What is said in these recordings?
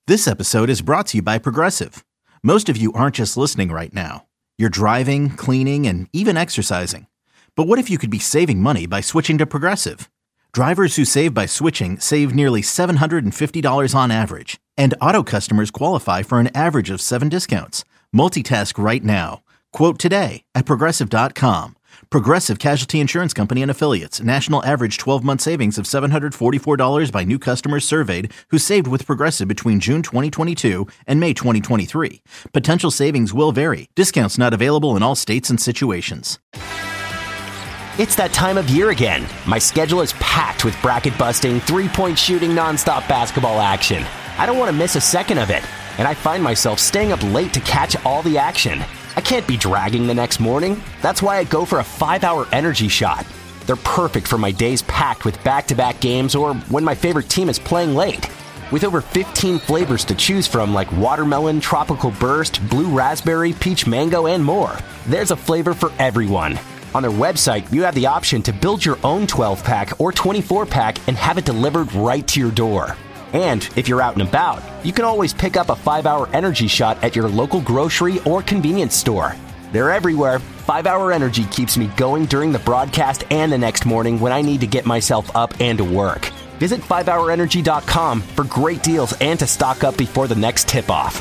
This episode is brought to you by Progressive. Most of you aren't just listening right now. You're driving, cleaning, and even exercising. But what if you could be saving money by switching to Progressive? Drivers who save by switching save nearly $750 on average. And auto customers qualify for an average of 7 discounts. Multitask right now. Quote today at Progressive.com. Progressive Casualty Insurance Company and Affiliates. National average 12-month savings of $744 by new customers surveyed who saved with Progressive between June 2022 and May 2023. Potential savings will vary. Discounts not available in all states and situations. It's that time of year again. My schedule is packed with bracket-busting, three-point shooting, nonstop basketball action. I don't want to miss a second of it, and I find myself staying up late to catch all the action. I can't be dragging the next morning. That's why I go for a 5-hour energy shot. They're perfect for my days packed with back-to-back games or when my favorite team is playing late. With over 15 flavors to choose from like watermelon, tropical burst, blue raspberry, peach mango, and more, there's a flavor for everyone. On their website, you have the option to build your own 12-pack or 24-pack and have it delivered right to your door. And if you're out and about, you can always pick up a 5-hour energy shot at your local grocery or convenience store. They're everywhere. 5-hour energy keeps me going during the broadcast and the next morning when I need to get myself up and to work. Visit 5hourenergy.com for great deals and to stock up before the next tip-off.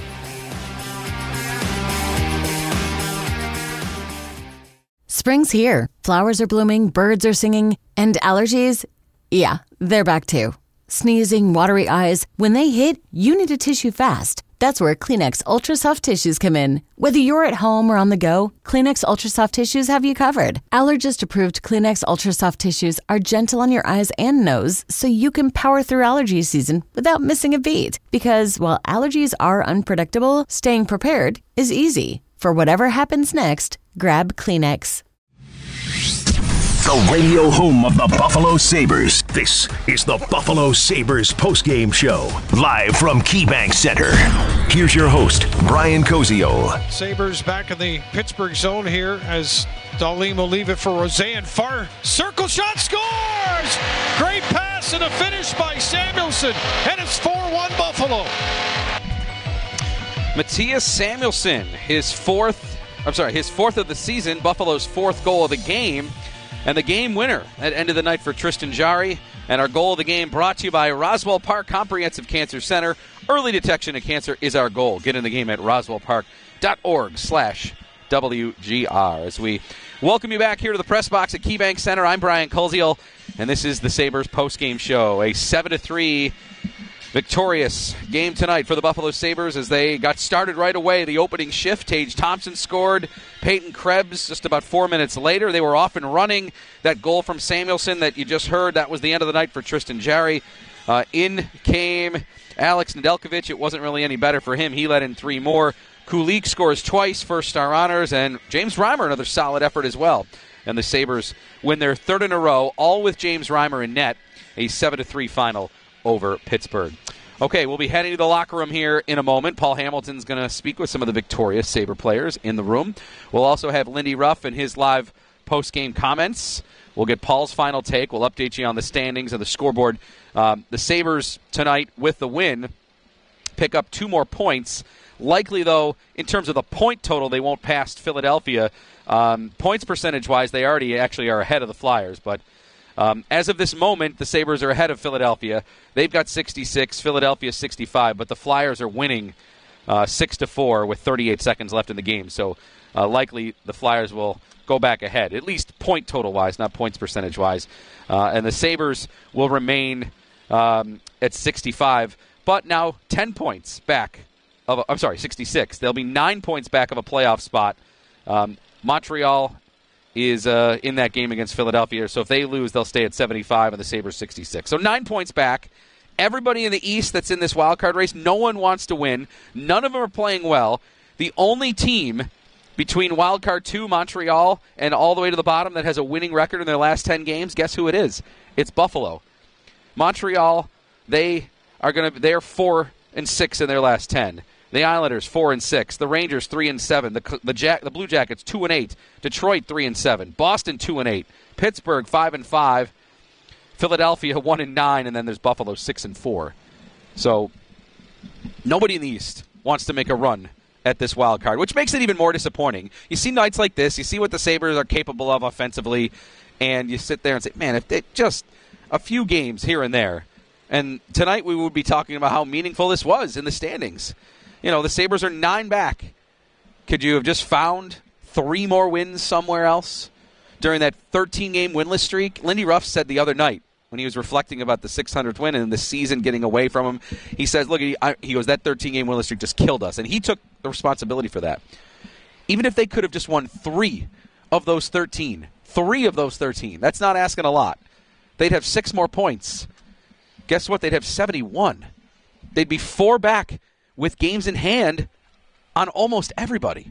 Spring's here. Flowers are blooming, birds are singing, and allergies? Yeah, they're back too. Sneezing, watery eyes. When they hit, you need a tissue fast. That's where Kleenex Ultra Soft Tissues come in. Whether you're at home or on the go, Kleenex Ultra Soft Tissues have you covered. Allergist-approved Kleenex Ultra Soft Tissues are gentle on your eyes and nose, so you can power through allergy season without missing a beat. Because while allergies are unpredictable, staying prepared is easy. For whatever happens next, grab Kleenex. The radio home of the Buffalo Sabres. This is the Buffalo Sabres postgame show, live from KeyBank Center. Here's your host, Brian Koziol. Sabres back in the Pittsburgh zone here as Dahlin will leave it for Roseanne. Far circle shot, scores! Great pass and a finish by Samuelsson, and it's 4-1 Buffalo. Mattias Samuelsson, his fourth of the season, Buffalo's fourth goal of the game. And the game winner at end of the night for Tristan Jarry. And our goal of the game brought to you by Roswell Park Comprehensive Cancer Center. Early detection of cancer is our goal. Get in the game at roswellpark.org/WGR. As we welcome you back here to the press box at KeyBank Center, I'm Brian Koziol, and this is the Sabres postgame show. A 7-3 victorious game tonight for the Buffalo Sabres as they got started right away. The opening shift, Tage Thompson scored. Peyton Krebs just about 4 minutes later. They were off and running. That goal from Samuelsson that you just heard, that was the end of the night for Tristan Jarry. In came Alex Nedeljkovic. It wasn't really any better for him. He let in 3 more. Kulich scores twice, first star honors, and James Reimer, another solid effort as well. And the Sabres win their third in a row, all with James Reimer in net. A 7-3 final over Pittsburgh. Okay, we'll be heading to the locker room here in a moment. Paul Hamilton's going to speak with some of the victorious Sabre players in the room. We'll also have Lindy Ruff and his live post-game comments. We'll get Paul's final take. We'll update you on the standings and the scoreboard. The Sabres tonight, with the win, pick up 2 more points. Likely, though, in terms of the point total, they won't pass Philadelphia. Points percentage-wise, they already actually are ahead of the Flyers, but as of this moment, the Sabres are ahead of Philadelphia. They've got 66, Philadelphia 65, but the Flyers are winning 6-4 with 38 seconds left in the game. So likely the Flyers will go back ahead, at least point total-wise, not points percentage-wise. And the Sabres will remain at 65, but now 10 points back of 66. They'll be 9 points back of a playoff spot. Montreal is in that game against Philadelphia. So if they lose, they'll stay at 75 and the Sabres 66. So 9 points back. Everybody in the East that's in this wild card race, no one wants to win. None of them are playing well. The only team between wild card 2, Montreal, and all the way to the bottom that has a winning record in their last 10 games, guess who it is? It's Buffalo. Montreal, they're 4-6 in their last 10. The Islanders 4-6. The Rangers 3-7. The Blue Jackets 2-8. Detroit 3-7. Boston 2-8. Pittsburgh 5-5. Philadelphia 1-9, and then there's Buffalo 6-4. So Nobody in the East wants to make a run at this wild card, which makes it even more disappointing. You see nights like this, you see what the Sabres are capable of offensively, and you sit there and say, man, if they just a few games here and there. And tonight we would be talking about how meaningful this was in the standings. The Sabres are 9 back. Could you have just found 3 more wins somewhere else during that 13-game winless streak? Lindy Ruff said the other night when he was reflecting about the 600th win and the season getting away from him, he says, look, he goes, that 13-game winless streak just killed us. And he took the responsibility for that. Even if they could have just won 3 of those 13, that's not asking a lot. They'd have 6 more points. Guess what? They'd have 71. They'd be 4 back with games in hand on almost everybody.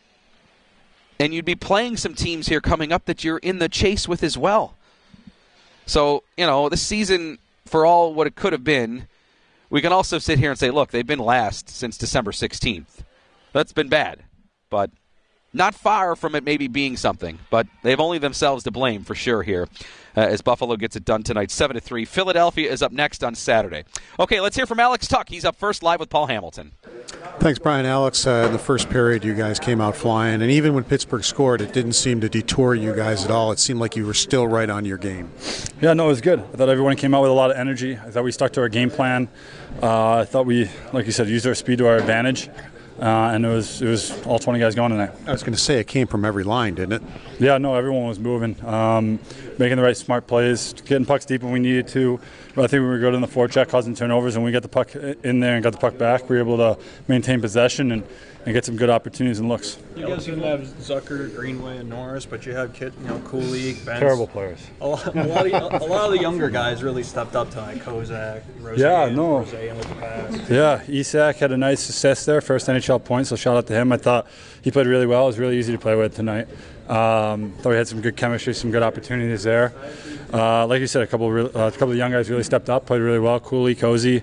And you'd be playing some teams here coming up that you're in the chase with as well. So, this season, for all what it could have been, we can also sit here and say, look, they've been last since December 16th. That's been bad, but not far from it maybe being something. But they have only themselves to blame for sure here as Buffalo gets it done tonight, 7-3. Philadelphia is up next on Saturday. Okay, let's hear from Alex Tuch. He's up first live with Paul Hamilton. Thanks, Brian. Alex, in the first period, you guys came out flying, and even when Pittsburgh scored, it didn't seem to detour you guys at all. It seemed like you were still right on your game. Yeah, no, it was good. I thought everyone came out with a lot of energy. I thought we stuck to our game plan. I thought we, like you said, used our speed to our advantage. And it was all 20 guys going tonight. I was going to say, it came from every line, didn't it? Yeah, no, everyone was moving, making the right smart plays, getting pucks deep when we needed to. But I think we were good in the forecheck, causing turnovers, and we got the puck in there and got the puck back. We were able to maintain possession and get some good opportunities and looks. You guys didn't have Zucker, Greenway, and Norris, but you have Cooley, Benz. Terrible players. A lot of the younger guys really stepped up tonight. Kozak, Rose, Rose with the pass. Yeah, Isak had a nice assist there, first NHL point, so shout out to him. I thought he played really well. It was really easy to play with tonight. Thought we had some good chemistry, some good opportunities there. Like you said, a couple of young guys really stepped up, played really well. Cooley, Cozy.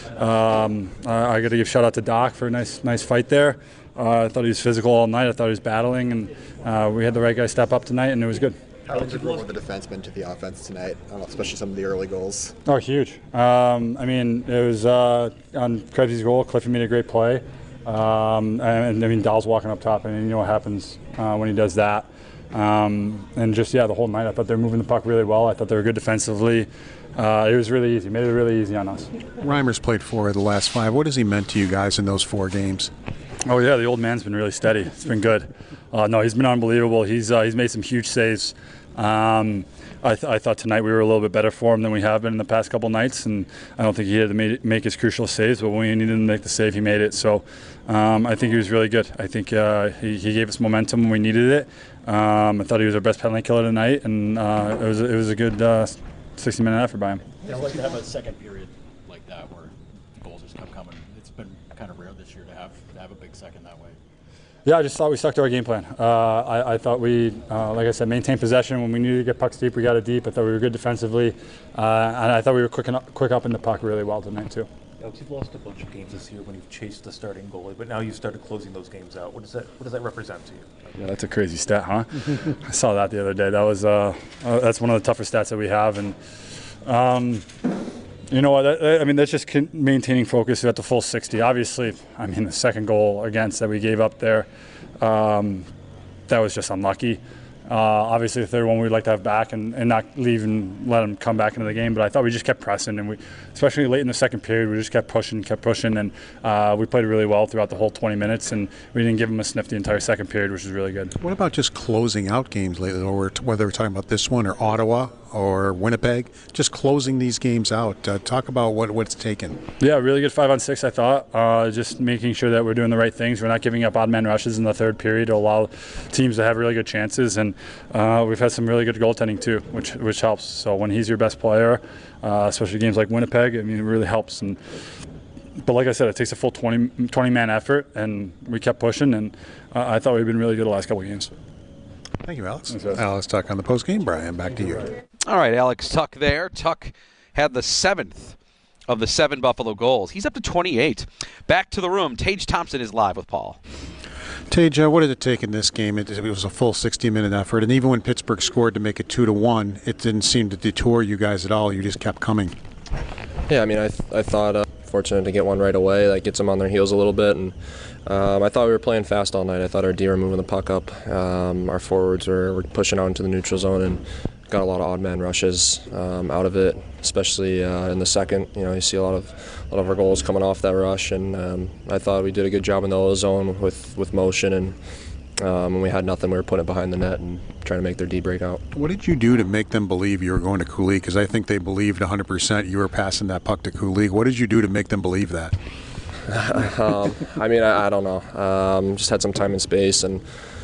I got to give shout out to Doc for a nice fight there. I thought he was physical all night. I thought he was battling, and we had the right guy step up tonight, and it was good. How integral were the defensemen to the offense tonight, especially some of the early goals? Oh, huge. It was on Krebs's goal. Clifford made a great play. Dahl's walking up top, and you know what happens when he does that. The whole night I thought they were moving the puck really well. I thought they were good defensively. It was really easy. Made it really easy on us. Reimer's played 4 of the last 5. What has he meant to you guys in those 4 games? Oh, yeah, the old man's been really steady. It's been good. He's been unbelievable. He's made some huge saves. I thought tonight we were a little bit better for him than we have been in the past couple nights, and I don't think he had to make his crucial saves, but when we needed to make the save, he made it. So I think he was really good. I think he gave us momentum when we needed it. I thought he was our best penalty killer tonight, and it was a good 60-minute effort by him. It's like to have a second period like that where goals just kept coming. It's been kind of rare this year to have a big second that way. Yeah, I just thought we stuck to our game plan. I thought we, like I said, maintained possession. When we needed to get pucks deep, we got it deep. I thought we were good defensively. And I thought we were quick up in the puck really well tonight, too. Alex, you've lost a bunch of games this year when you've chased the starting goalie, but now you've started closing those games out. What does that represent to you? Yeah, that's a crazy stat, huh? I saw that the other day. That was that's one of the tougher stats that we have. And you know what? That's just maintaining focus at the full 60. Obviously, the second goal against that we gave up there, that was just unlucky. Obviously, the third one we'd like to have back and not leave and let them come back into the game. But I thought we just kept pressing, and especially late in the second period, we just kept pushing, and we played really well throughout the whole 20 minutes, and we didn't give them a sniff the entire second period, which was really good. What about just closing out games lately, or whether we're talking about this one or Ottawa or Winnipeg, just closing these games out? Talk about what it's taken. Yeah, really good 5-on-6, I thought. Just making sure that we're doing the right things. We're not giving up odd man rushes in the third period to allow teams to have really good chances, and we've had some really good goaltending too, which helps. So when he's your best player, especially games like Winnipeg, it really helps. But like I said, it takes a full 20-man effort, and we kept pushing, and I thought we've been really good the last couple of games. Thank you, Alex. Alex Tuch on the postgame. Brian, back to you. All right, Alex Tuch there. Tuch had the 7th of the 7 Buffalo goals. He's up to 28. Back to the room. Tage Thompson is live with Paul. Tage, what did it take in this game? It was a full 60-minute effort, and even when Pittsburgh scored to make it 2-1, it didn't seem to detour you guys at all. You just kept coming. Yeah, I thought fortunate to get one right away that gets them on their heels a little bit. And I thought we were playing fast all night. I thought our D were moving the puck up. Our forwards were pushing out into the neutral zone and got a lot of odd man rushes out of it, especially in the second. You see a lot of our goals coming off that rush, and I thought we did a good job in the O zone with motion, and when we had nothing, we were putting it behind the net and trying to make their D break out. What did you do to make them believe you were going to Kulig? Because I think they believed 100% you were passing that puck to Kulig. What did you do to make them believe that? I don't know. Just had some time and space, and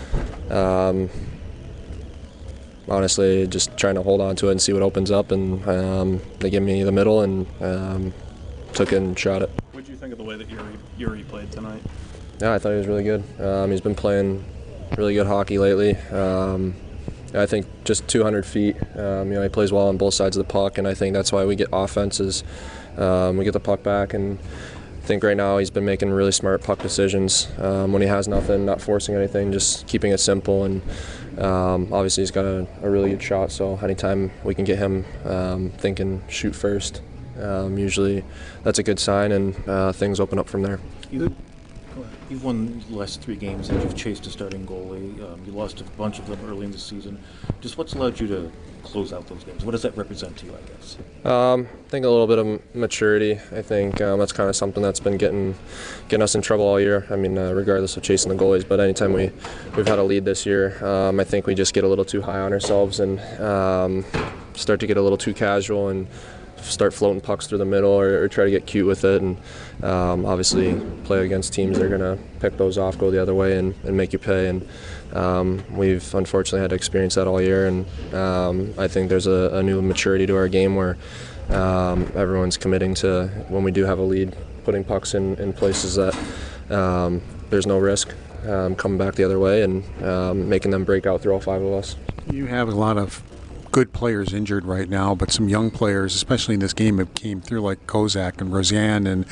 honestly, just trying to hold on to it and see what opens up. And they gave me the middle and took it and shot it. What did you think of the way that Yuri played tonight? Yeah, I thought he was really good. He's been playing really good hockey lately. I think just 200 feet. He plays well on both sides of the puck, and I think that's why we get offenses. We get the puck back, and I think right now he's been making really smart puck decisions. When he has nothing, not forcing anything, just keeping it simple. And obviously he's got a really good shot, so anytime we can get him thinking shoot first, usually that's a good sign, and things open up from there. You've won the last 3 games that you've chased a starting goalie. You lost a bunch of them early in the season. Just what's allowed you to close out those games? What does that represent to you, I guess? I think a little bit of maturity. I think that's kind of something that's been getting us in trouble all year. Regardless of chasing the goalies, but anytime we've had a lead this year, I think we just get a little too high on ourselves and start to get a little too casual and start floating pucks through the middle or try to get cute with it, and obviously play against teams that are going to pick those off, go the other way, and make you pay. And we've unfortunately had to experience that all year, and I think there's a new maturity to our game where everyone's committing to, when we do have a lead, putting pucks in places that there's no risk coming back the other way, and making them break out through all 5 of us. You have a lot of good players injured right now, but some young players, especially in this game, have came through, like Kozak and Roseanne and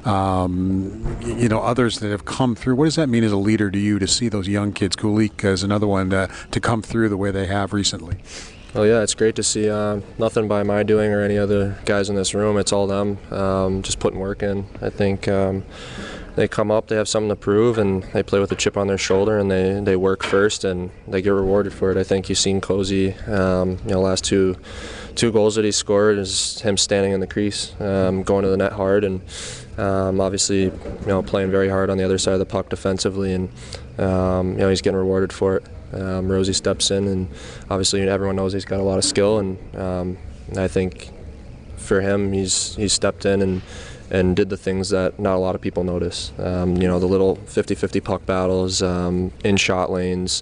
others that have come through. What does that mean as a leader to you to see those young kids? Kulik is another one to come through the way they have recently. Oh yeah, it's great to see. Nothing by my doing or any other guys in this room. It's all them, just putting work in. I think they come up, they have something to prove, and they play with a chip on their shoulder, and they work first, and they get rewarded for it. I think you've seen Cozy, last two goals that he scored is him standing in the crease, going to the net hard, and obviously, playing very hard on the other side of the puck defensively, and he's getting rewarded for it. Rosie steps in, and obviously everyone knows he's got a lot of skill, and I think for him, he's stepped in and did the things that not a lot of people notice. The little 50-50 puck battles, in shot lanes,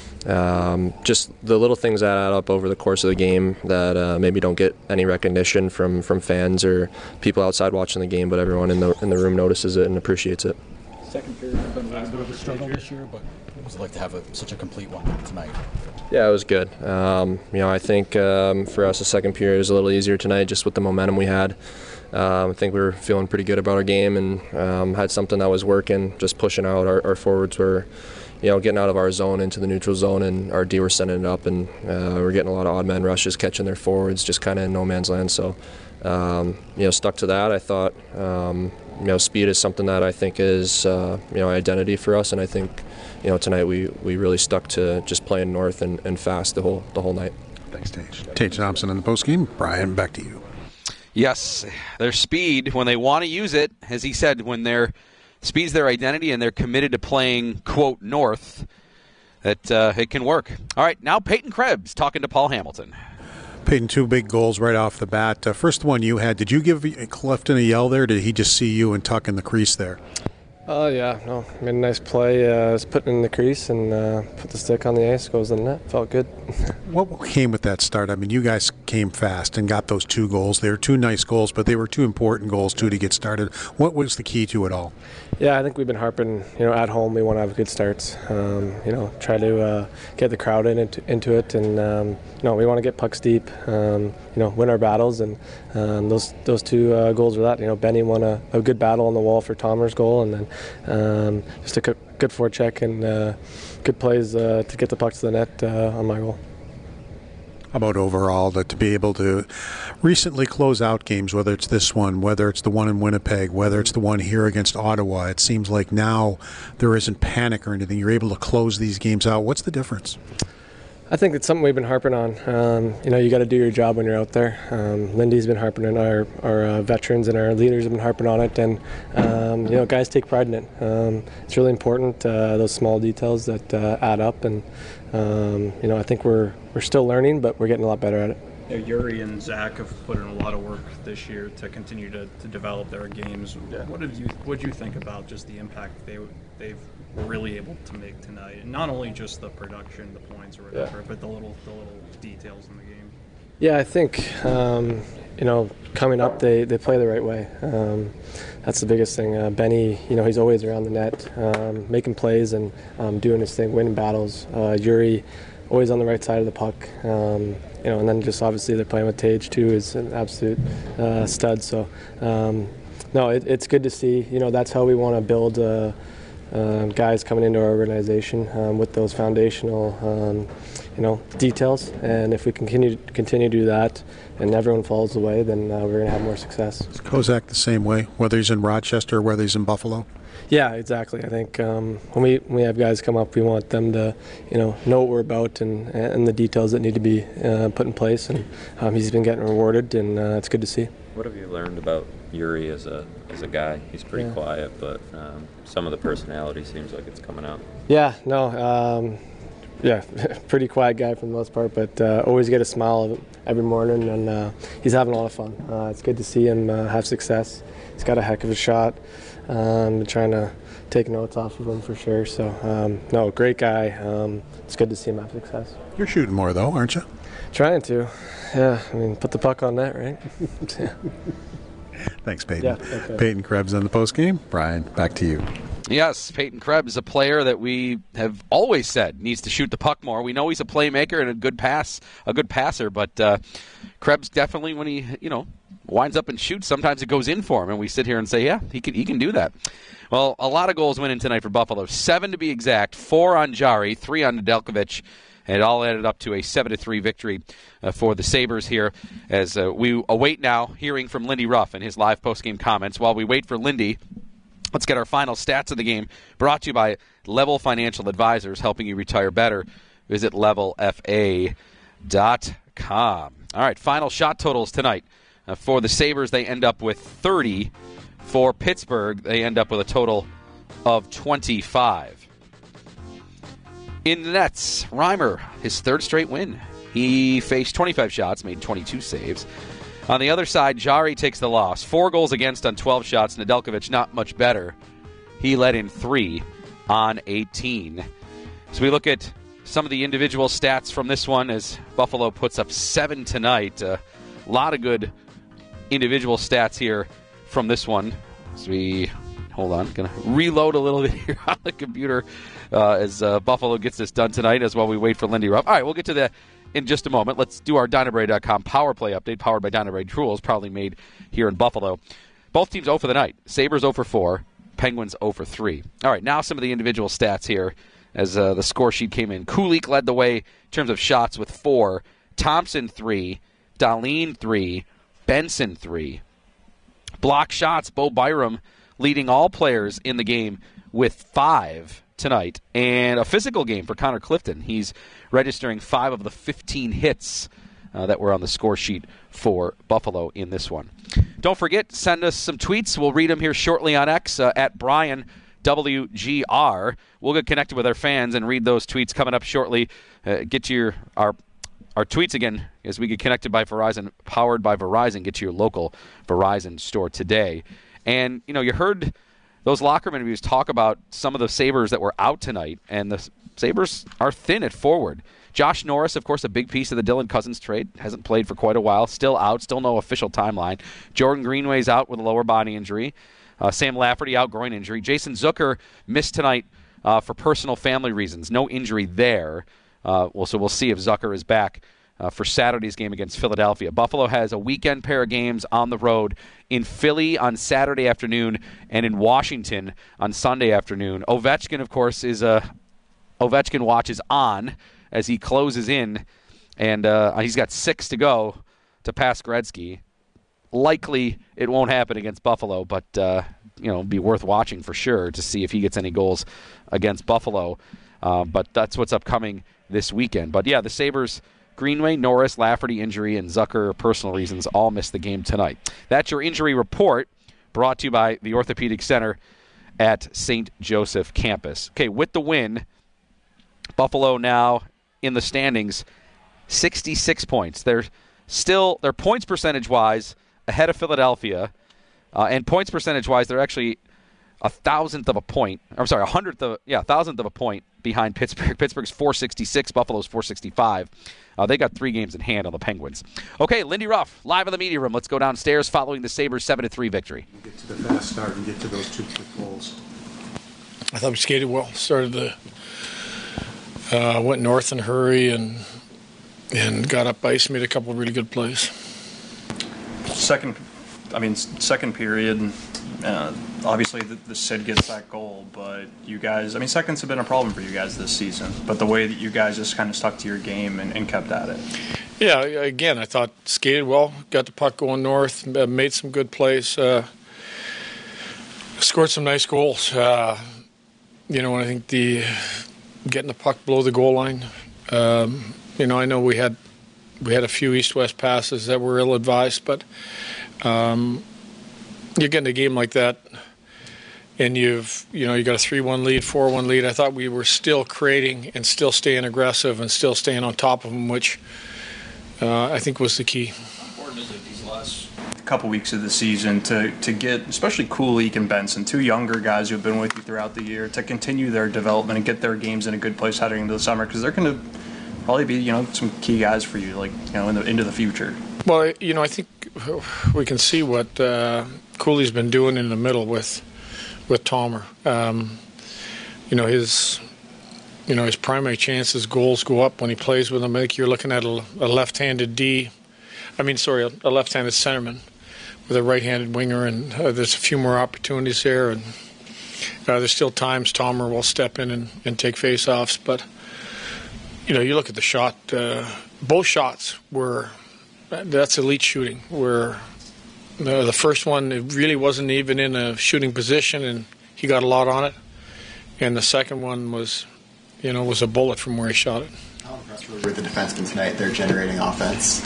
just the little things that add up over the course of the game that maybe don't get any recognition from fans or people outside watching the game, but everyone in the room notices it and appreciates it. Second period has been a little bit of a struggle this year, but what was it like to have such a complete one tonight? Yeah, it was good. I think for us the second period was a little easier tonight just with the momentum we had. I think we were feeling pretty good about our game and had something that was working, just pushing out. Our forwards were, getting out of our zone into the neutral zone, and our D were sending it up, and we're getting a lot of odd man rushes, catching their forwards, just kind of in no man's land. So, stuck to that. I thought, speed is something that I think is, identity for us, and I think, tonight we really stuck to just playing north and fast the whole night. Thanks, Tage. Tage Thompson in the postgame. Brian, back to you. Yes, their speed, when they want to use it, as he said, when their speed's their identity and they're committed to playing, quote, north, that it can work. All right, now Peyton Krebs talking to Paul Hamilton. Peyton, 2 big goals right off the bat. First one you had, did you give Clifton a yell there, or did he just see you and tuck in the crease there? Made a nice play. Was putting in the crease and put the stick on the ice, goes in the net. Felt good. What came with that start? You guys came fast and got those 2 goals. They were 2 nice goals, but they were 2 important goals, too, to get started. What was the key to it all? Yeah, I think we've been harping, at home we want to have good starts. Try to get the crowd into it, and, we want to get pucks deep, win our battles, and those 2 goals were that. Benny won a good battle on the wall for Tomer's goal, and then just a good forecheck and good plays to get the puck to the net on my goal. about overall to be able to recently close out games, whether it's this one, whether it's the one in Winnipeg, whether it's the one here against Ottawa. It seems like now there isn't panic or anything. You're able to close these games out. What's the difference? I think it's something we've been harping on. You got to do your job when you're out there. Lindy's been harping on our veterans, and our leaders have been harping on it. And guys take pride in it. It's really important, those small details that add up. And I think we're still learning, but we're getting a lot better at it. Yuri and Zach have put in a lot of work this year to continue to develop their games. Yeah. What did you think about just the impact they've really able to make tonight? And not only just the production, the points or whatever, but the little details in the game. Yeah, I think coming up they play the right way. That's the biggest thing. Benny, he's always around the net, making plays and doing his thing, winning battles. Yuri, always on the right side of the puck. And then just obviously they're playing with Tage too, is an absolute stud. So it's good to see. That's how we want to build guys coming into our organization with those foundational details. And if we continue to do that and everyone follows the way, then we're going to have more success. Is Kozak the same way, whether he's in Rochester or whether he's in Buffalo? Yeah, exactly. I think when we have guys come up, we want them to, know what we're about and the details that need to be put in place. And he's been getting rewarded, and it's good to see. What have you learned about Yuri as a guy? He's pretty quiet, but some of the personality seems like it's coming out. Yeah, pretty quiet guy for the most part, but always get a smile every morning, and he's having a lot of fun. It's good to see him have success. He's got a heck of a shot. Been trying to take notes off of him for sure. So, great guy. It's good to see him have success. You're shooting more though, aren't you? Trying to. Yeah, put the puck on net, right? Yeah. Thanks, Peyton. Yeah, okay. Peyton Krebs on the post game. Brian, back to you. Yes, Peyton Krebs, a player that we have always said needs to shoot the puck more. We know he's a playmaker and a good passer, but Krebs definitely, when he winds up and shoots, sometimes it goes in for him, and we sit here and say, yeah, he can do that. Well, a lot of goals went in tonight for Buffalo, 7 to be exact, 4 on Jari, 3 on Nedeljkovic, and it all added up to a 7-3 victory for the Sabres here as we await now hearing from Lindy Ruff and his live postgame comments. While we wait for Lindy, let's get our final stats of the game, brought to you by Level Financial Advisors, helping you retire better. Visit levelfa.com. All right, final shot totals tonight. For the Sabres, they end up with 30. For Pittsburgh, they end up with a total of 25. In the nets, Reimer, his third straight win. He faced 25 shots, made 22 saves. On the other side, Jari takes the loss. 4 goals against on 12 shots. Nedeljkovic not much better. He let in 3 on 18. So we look at some of the individual stats from this one as Buffalo puts up 7 tonight. A lot of good individual stats here from this one. So going to reload a little bit here on the computer as Buffalo gets this done tonight as while we wait for Lindy Ruff. All right, we'll get to that in just a moment. Let's do our Dynabrade.com power play update, powered by Dynabrade Tools, proudly made here in Buffalo. Both teams 0 for the night. Sabres 0 for 4, Penguins 0 for 3. All right, now some of the individual stats here as the score sheet came in. Kulich led the way in terms of shots with 4, Thompson 3, Dahlin 3, Benson 3. Block shots, Bo Byram leading all players in the game with 5 tonight. And a physical game for Connor Clifton. He's registering 5 of the 15 hits that were on the score sheet for Buffalo in this one. Don't forget, send us some tweets. We'll read them here shortly on X at Brian WGR. We'll get connected with our fans and read those tweets coming up shortly. Get to our tweets again as we get connected by Verizon, powered by Verizon. Get to your local Verizon store today. And, you heard those locker room interviews talk about some of the Sabres that were out tonight, and the Sabres are thin at forward. Josh Norris, of course, a big piece of the Dylan Cousins trade, hasn't played for quite a while, still out, still no official timeline. Jordan Greenway's out with a lower body injury. Sam Lafferty out, groin injury. Jason Zucker missed tonight for personal family reasons. No injury there. So we'll see if Zucker is back for Saturday's game against Philadelphia. Buffalo has a weekend pair of games on the road in Philly on Saturday afternoon and in Washington on Sunday afternoon. Ovechkin, of course, Ovechkin watch is on as he closes in and he's got 6 to go to pass Gretzky. Likely it won't happen against Buffalo, but be worth watching for sure to see if he gets any goals against Buffalo. But that's what's upcoming this weekend. But yeah, the Sabres, Greenway, Norris, Lafferty injury, and Zucker personal reasons all missed the game tonight. That's your injury report, brought to you by the Orthopedic Center at St. Joseph campus. Okay, with the win, Buffalo now in the standings, 66 points. They're points percentage-wise ahead of Philadelphia, and points percentage-wise, they're actually a thousandth of a point behind Pittsburgh. Pittsburgh's 466, Buffalo's 465. They got 3 games in hand on the Penguins. Okay, Lindy Ruff, live in the media room. Let's go downstairs following the Sabres 7-3 victory. Get to the fast start and get to those 2 quick goals. I thought we skated well. Went north in a hurry and got up ice, made a couple of really good plays. Second period, obviously the Sid gets that goal, but you guys, seconds have been a problem for you guys this season, but the way that you guys just kind of stuck to your game and kept at it. Yeah, again, I thought skated well, got the puck going north, made some good plays, scored some nice goals. And I think getting the puck below the goal line, I know we had a few east-west passes that were ill-advised, but you get in a game like that, and you got a 3-1 lead, 4-1 lead. I thought we were still creating and still staying aggressive and still staying on top of them, which I think was the key. How important is it these last couple weeks of the season to get, especially Kulich and Benson, 2 younger guys who have been with you throughout the year, to continue their development and get their games in a good place heading into the summer, because they're going to probably be some key guys for you, into the future. Well, I think we can see what Cooley's been doing in the middle with Tomer. His primary chances, goals go up when he plays with him. I think you're looking at a left-handed a left-handed centerman with a right-handed winger, and there's a few more opportunities there. And there's still times Tomer will step in and take face-offs, but you look at the shot. Both shots that's elite shooting. Where the first one, it really wasn't even in a shooting position, and he got a lot on it. And the second one was a bullet from where he shot it. How impressed were you with the defensemen tonight? They're generating offense.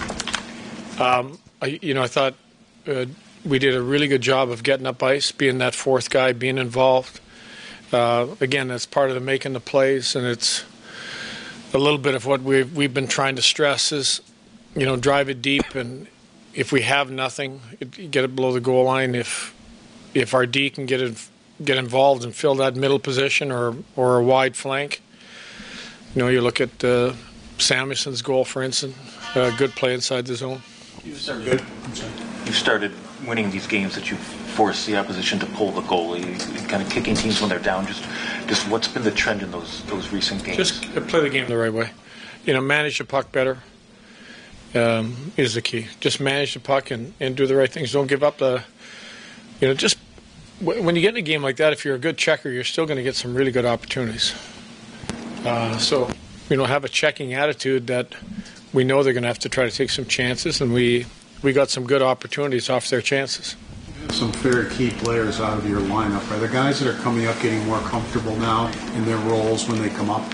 I thought we did a really good job of getting up ice, being that fourth guy, being involved. Again, that's part of the making the plays, and it's a little bit of what we've been trying to stress is, drive it deep, and if we have nothing, get it below the goal line. If our D can get involved and fill that middle position or a wide flank, you look at Samuelson's goal, for instance, good play inside the zone. You started winning these games that you force the opposition to pull the goalie, kind of kicking teams when they're down. Just what's been the trend in those recent games? Just play the game the right way. Manage the puck better is the key. Just manage the puck and do the right things. Don't give up just when you get in a game like that, if you're a good checker, you're still going to get some really good opportunities. So have a checking attitude that we know they're going to have to try to take some chances, and we got some good opportunities off their chances. Some very key players out of your lineup. Are there guys that are coming up getting more comfortable now in their roles when they come up?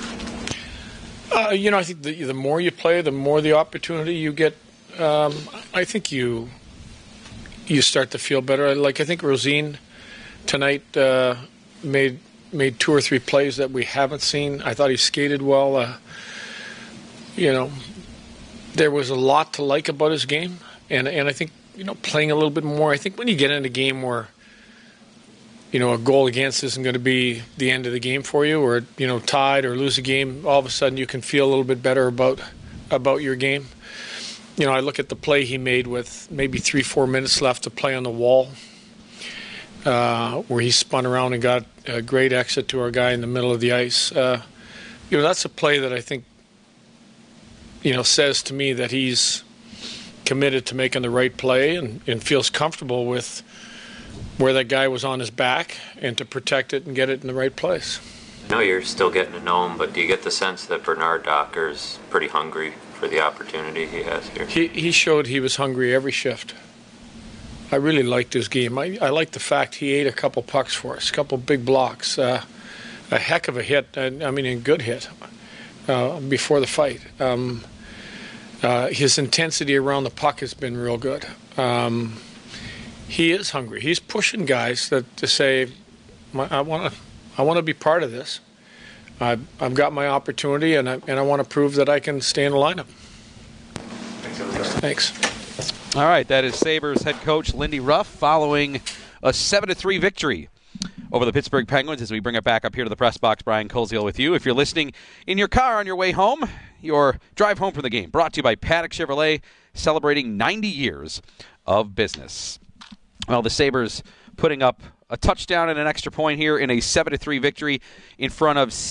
I think the more you play, the more the opportunity you get. I think you start to feel better. I think Rosine tonight made 2 or 3 plays that we haven't seen. I thought he skated well. There was a lot to like about his game, and I think playing a little bit more. I think when you get in a game where a goal against isn't going to be the end of the game for you, or tied or lose a game, all of a sudden you can feel a little bit better about your game. I look at the play he made with maybe 3-4 minutes left to play on the wall, where he spun around and got a great exit to our guy in the middle of the ice. That's a play that I think says to me that he's committed to making the right play and feels comfortable with where that guy was on his back and to protect it and get it in the right place. I know you're still getting to know him, but do you get the sense that Bernard Docker's pretty hungry for the opportunity he has here. He showed he was hungry every shift. I really liked his game. I liked the fact he ate a couple pucks for us, a couple big blocks, a heck of a hit, a good hit before the fight. His intensity around the puck has been real good. He is hungry. He's pushing guys to say, I want to be part of this. I've got my opportunity, and I want to prove that I can stay in the lineup. Thanks. All right, that is Sabres head coach Lindy Ruff following a 7-3 victory over the Pittsburgh Penguins. As we bring it back up here to the press box, Brian Koziel with you. If you're listening in your car on your way home, your drive home from the game, brought to you by Paddock Chevrolet, celebrating 90 years of business. Well, the Sabres putting up a touchdown and an extra point here in a 7-3 victory in front of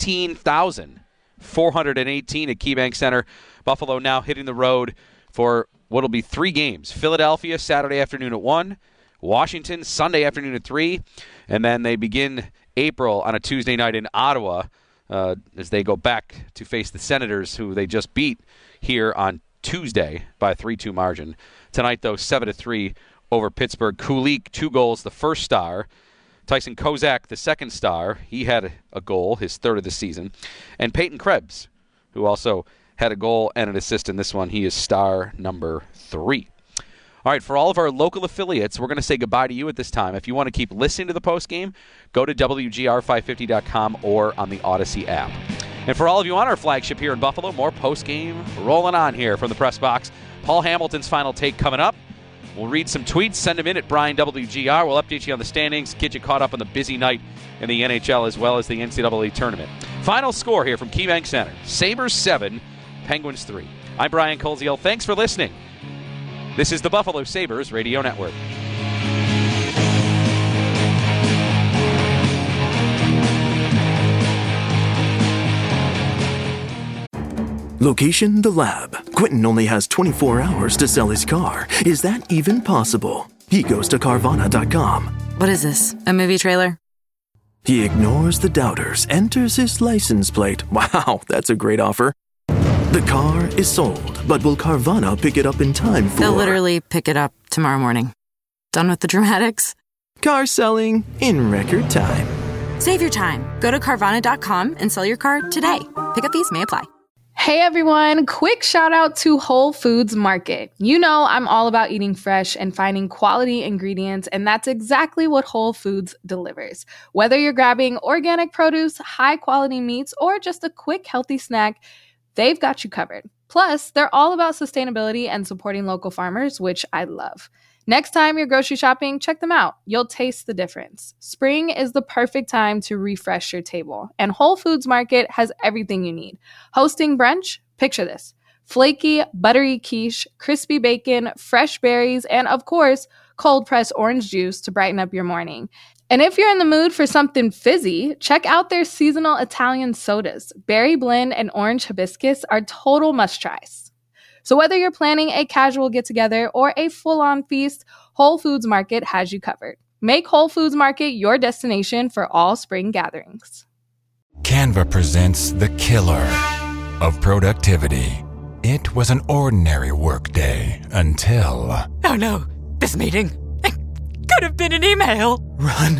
16,418 at KeyBank Center. Buffalo now hitting the road for what'll be 3 games. Philadelphia Saturday afternoon at 1, Washington Sunday afternoon at 3, and then they begin April on a Tuesday night in Ottawa as they go back to face the Senators, who they just beat here on Tuesday by a 3-2 margin. Tonight, though, 7-3 over Pittsburgh. Kulich, 2 goals, the first star. Tyson Kozak, the second star. He had a goal, his 3rd of the season. And Peyton Krebs, who also had a goal and an assist in this one. He is star number 3. All right, for all of our local affiliates, we're going to say goodbye to you at this time. If you want to keep listening to the postgame, go to WGR550.com or on the Odyssey app. And for all of you on our flagship here in Buffalo, more postgame rolling on here from the press box. Paul Hamilton's final take coming up. We'll read some tweets, send them in at BrianWGR. We'll update you on the standings, get you caught up on the busy night in the NHL as well as the NCAA tournament. Final score here from KeyBank Center. Sabres 7, Penguins 3. I'm Brian Koziel. Thanks for listening. This is the Buffalo Sabres Radio Network. Location, the lab. Quentin only has 24 hours to sell his car. Is that even possible? He goes to Carvana.com. What is this, a movie trailer? He ignores the doubters, enters his license plate. Wow, that's a great offer. The car is sold, but will Carvana pick it up in time for... They'll literally pick it up tomorrow morning. Done with the dramatics? Car selling in record time. Save your time. Go to Carvana.com and sell your car today. Pickup fees may apply. Hey everyone, quick shout out to Whole Foods Market. You know I'm all about eating fresh and finding quality ingredients, and that's exactly what Whole Foods delivers. Whether you're grabbing organic produce, high quality meats, or just a quick healthy snack, they've got you covered. Plus, they're all about sustainability and supporting local farmers, which I love. Next time you're grocery shopping, check them out. You'll taste the difference. Spring is the perfect time to refresh your table, and Whole Foods Market has everything you need. Hosting brunch? Picture this. Flaky, buttery quiche, crispy bacon, fresh berries, and of course, cold-pressed orange juice to brighten up your morning. And if you're in the mood for something fizzy, check out their seasonal Italian sodas. Berry blend and orange hibiscus are total must-tries. So whether you're planning a casual get-together or a full-on feast, Whole Foods Market has you covered. Make Whole Foods Market your destination for all spring gatherings. Canva presents The Killer of Productivity. It was an ordinary workday until... Oh no, this meeting. It could have been an email. Run.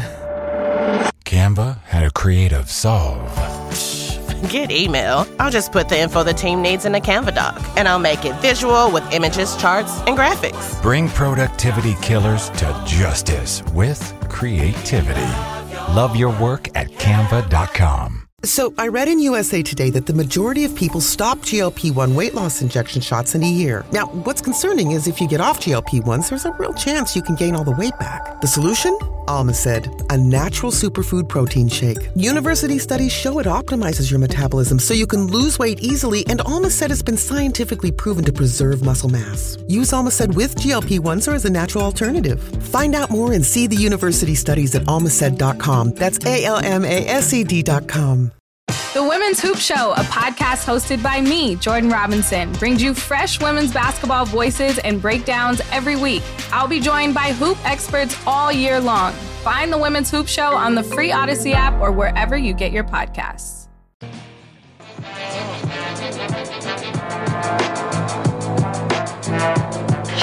Canva had a creative solve. Get email. I'll just put the info the team needs in a Canva doc, and I'll make it visual with images, charts, and graphics. Bring productivity killers to justice with creativity. Love your work at Canva.com. So I read in USA Today that the majority of people stop GLP-1 weight loss injection shots in a year. Now, what's concerning is if you get off GLP-1s, there's a real chance you can gain all the weight back. The solution? Almacid, a natural superfood protein shake. University studies show it optimizes your metabolism so you can lose weight easily, and Almacid has been scientifically proven to preserve muscle mass. Use Almacid with GLP-1s or as a natural alternative. Find out more and see the university studies at almacid.com. That's ALMASED.com. The Women's Hoop Show, a podcast hosted by me, Jordan Robinson, brings you fresh women's basketball voices and breakdowns every week. I'll be joined by hoop experts all year long. Find the Women's Hoop Show on the free Odyssey app or wherever you get your podcasts.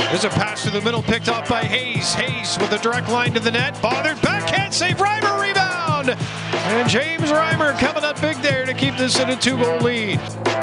There's a pass through the middle picked off by Hayes. Hayes with a direct line to the net. Bothered. Backhand save. Reimer rebound. And James Reimer coming up big there to keep this in a 2-goal lead.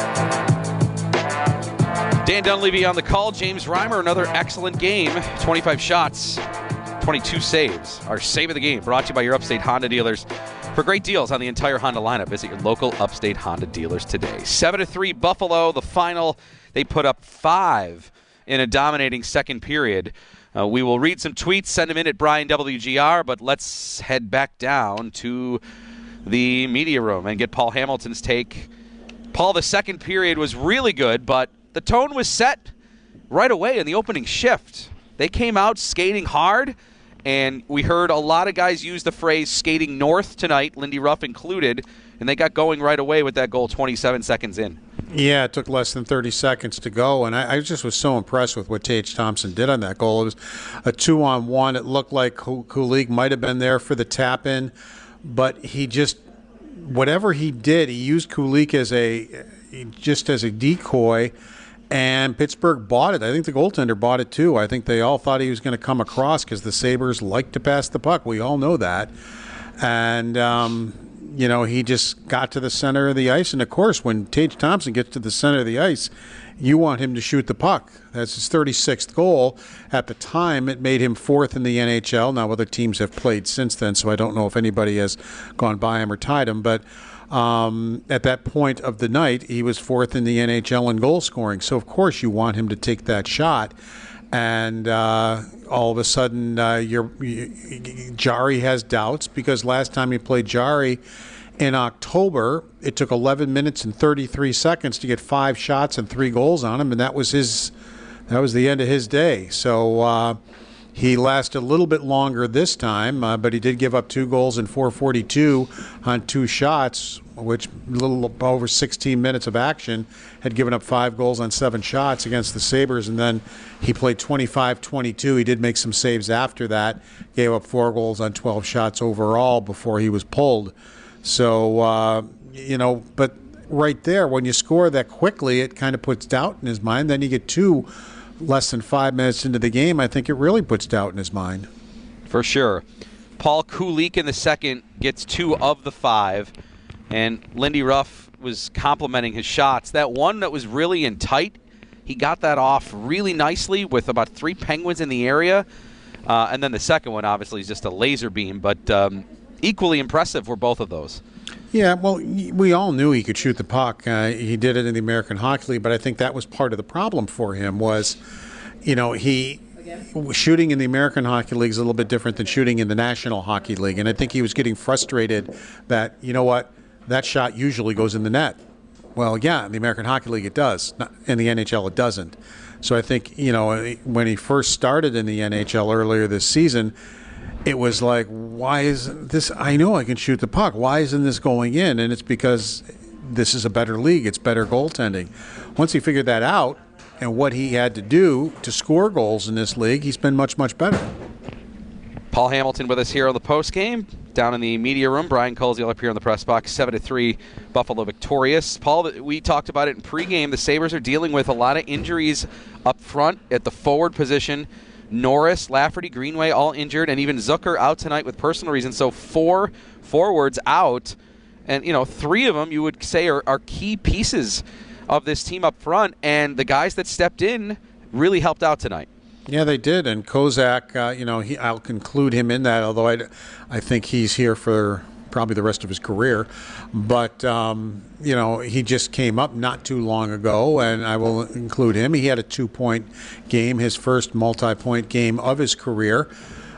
Dan Dunleavy on the call. James Reimer, another excellent game. 25 shots, 22 saves. Our save of the game brought to you by your Upstate Honda dealers. For great deals on the entire Honda lineup, visit your local Upstate Honda dealers today. 7-3 Buffalo, the final. They put up 5 in a dominating second period. We will read some tweets, send them in at Brian WGR, but let's head back down to the media room and get Paul Hamilton's take. Paul, the second period was really good, but the tone was set right away in the opening shift. They came out skating hard, and we heard a lot of guys use the phrase skating north tonight, Lindy Ruff included, and they got going right away with that goal 27 seconds in. Yeah, it took less than 30 seconds to go, and I just was so impressed with what Tage Thompson did on that goal. It was a 2-on-1. It looked like Kulich might have been there for the tap-in, but he just, whatever he did, he used Kulich as a decoy, and Pittsburgh bought it. I think the goaltender bought it too. I think they all thought he was going to come across because the Sabres like to pass the puck. We all know that. And, he just got to the center of the ice. And, of course, when Tage Thompson gets to the center of the ice, you want him to shoot the puck. That's his 36th goal. At the time, it made him 4th in the NHL. Now, other teams have played since then, so I don't know if anybody has gone by him or tied him. But at that point of the night, he was 4th in the NHL in goal scoring. So, of course, you want him to take that shot. And all of a sudden, Jarry has doubts because last time he played Jarry in October, it took 11 minutes and 33 seconds to get 5 shots and 3 goals on him, and that was the end of his day. So he lasted a little bit longer this time, but he did give up 2 goals in 4:42 on 2 shots, which a little over 16 minutes of action, had given up 5 goals on 7 shots against the Sabres, and then he played 25-22. He did make some saves after that, gave up 4 goals on 12 shots overall before he was pulled. So, but right there, when you score that quickly, it kind of puts doubt in his mind. Then you get 2 less than 5 minutes into the game. I think it really puts doubt in his mind. For sure. Paul Kulich in the second gets 2 of the 5, and Lindy Ruff was complimenting his shots. That one that was really in tight, he got that off really nicely with about 3 Penguins in the area. And then the second one, obviously, is just a laser beam, but equally impressive were both of those. Yeah, well, we all knew he could shoot the puck. He did it in the American Hockey League, but I think that was part of the problem for him was, shooting in the American Hockey League is a little bit different than shooting in the National Hockey League. And I think he was getting frustrated that, that shot usually goes in the net. Well, yeah, in the American Hockey League it does. In the NHL it doesn't. So I think, when he first started in the NHL earlier this season, it was like, why isn't this? I know I can shoot the puck. Why isn't this going in? And it's because this is a better league. It's better goaltending. Once he figured that out and what he had to do to score goals in this league, he's been much, much better. Paul Hamilton with us here on the post game. Down in the media room, Brian Koziel up here in the press box. 7-3, Buffalo victorious. Paul, we talked about it in pregame. The Sabres are dealing with a lot of injuries up front at the forward position. Norris, Lafferty, Greenway all injured, and even Zucker out tonight with personal reasons. So 4 forwards out, and 3 of them you would say are key pieces of this team up front, and the guys that stepped in really helped out tonight. Yeah, they did, and Kozak, I'll include him in that, although I think he's here for probably the rest of his career. But, he just came up not too long ago, and I will include him. He had a 2-point game, his first multi-point game of his career.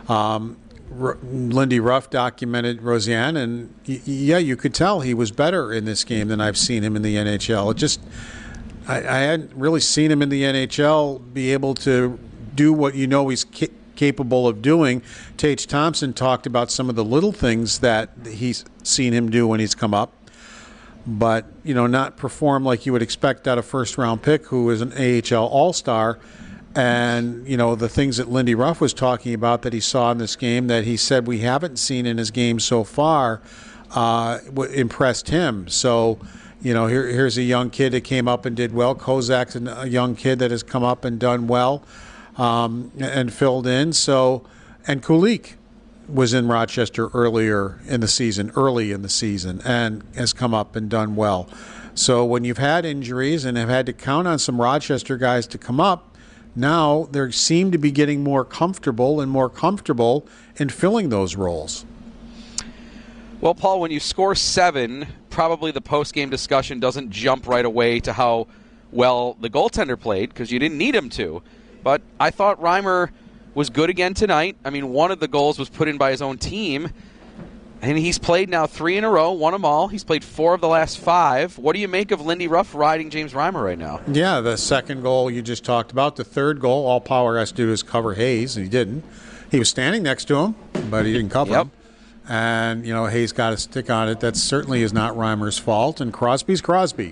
Lindy Ruff documented Roseanne, and, you could tell he was better in this game than I've seen him in the NHL. I hadn't really seen him in the NHL be able to do what he's capable of doing. Tage Thompson talked about some of the little things that he's seen him do when he's come up, but not perform like you would expect out of first-round pick who is an AHL All-Star. And the things that Lindy Ruff was talking about that he saw in this game that he said we haven't seen in his game so far impressed him. So here's a young kid that came up and did well. Kozak's a young kid that has come up and done well. and filled in. So, and Kulik was in Rochester early in the season, and has come up and done well. So when you've had injuries and have had to count on some Rochester guys to come up, now they seem to be getting more comfortable in filling those roles. Well, Paul, when you score 7, probably the post-game discussion doesn't jump right away to how well the goaltender played, because you didn't need him to. But I thought Reimer was good again tonight. I mean, one of the goals was put in by his own team, and he's played now 3 in a row, won them all. He's played 4 of the last 5. What do you make of Lindy Ruff riding James Reimer right now? Yeah, the second goal you just talked about. The third goal, all Power has to do is cover Hayes, and he didn't. He was standing next to him, but he didn't cover him. And, Hayes got a stick on it. That certainly is not Reimer's fault, and Crosby's Crosby.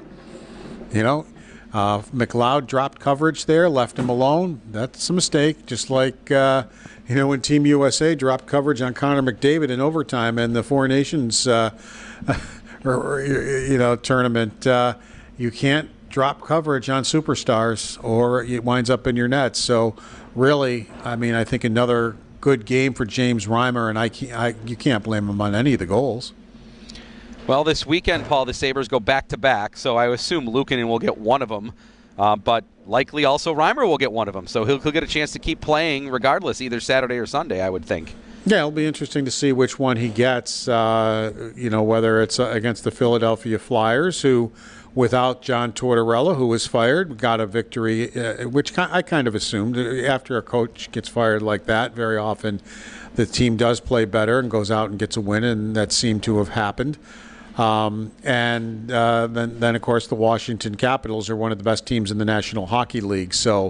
McLeod dropped coverage there, left him alone. That's a mistake. Just like, when Team USA dropped coverage on Connor McDavid in overtime in the Four Nations tournament. You can't drop coverage on superstars or it winds up in your net. So really, I think another good game for James Reimer, and you can't blame him on any of the goals. Well, this weekend, Paul, the Sabres go back-to-back, so I assume Luukkonen will get one of them, but likely also Reimer will get one of them, so he'll get a chance to keep playing regardless, either Saturday or Sunday, I would think. Yeah, it'll be interesting to see which one he gets, whether it's against the Philadelphia Flyers, who, without John Tortorella, who was fired, got a victory, which I kind of assumed. After a coach gets fired like that, very often the team does play better and goes out and gets a win, and that seemed to have happened. Then, of course, the Washington Capitals are one of the best teams in the National Hockey League. So